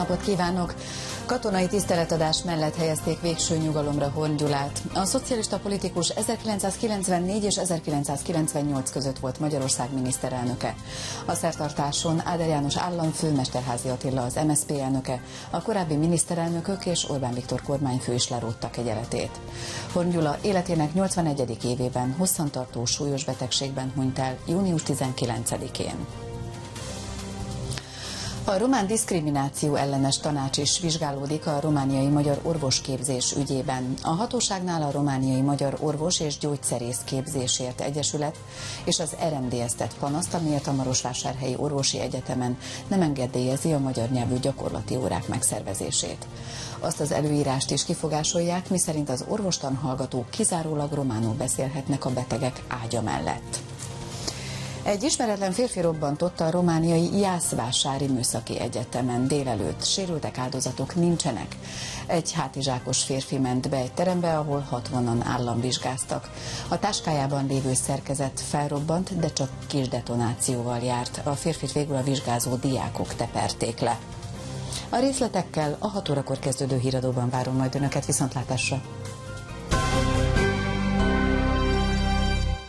napot kívánok! Katonai tiszteletadás mellett helyezték végső nyugalomra Horn Gyulát. A szocialista politikus 1994 és 1998 között volt Magyarország miniszterelnöke. A szertartáson Áder János államfő, Mesterházy Attila az MSZP elnöke, a korábbi miniszterelnökök és Orbán Viktor kormányfő is leróttak egyenletét. Horn Gyula életének 81. évében hosszantartó súlyos betegségben hunyt el június 19-én. A román diszkrimináció ellenes tanács is vizsgálódik a romániai magyar orvosképzés ügyében. A hatóságnál a romániai magyar orvos és gyógyszerész képzésért egyesület és az RMDSZ tett panaszt, amiért a Marosvásárhelyi Orvosi Egyetemen nem engedélyezi a magyar nyelvű gyakorlati órák megszervezését. Azt az előírást is kifogásolják, miszerint az orvostanhallgatók kizárólag románul beszélhetnek a betegek ágya mellett. Egy ismeretlen férfi robbantott a romániai Jászvásári Műszaki Egyetemen délelőtt. Sérültek, áldozatok nincsenek. Egy hátizsákos férfi ment be egy terembe, ahol 60-an államvizsgáztak. A táskájában lévő szerkezet felrobbant, de csak kis detonációval járt. A férfit végül a vizsgázó diákok teperték le. A részletekkel a 6 órakor kezdődő híradóban várom majd Önöket, viszontlátásra!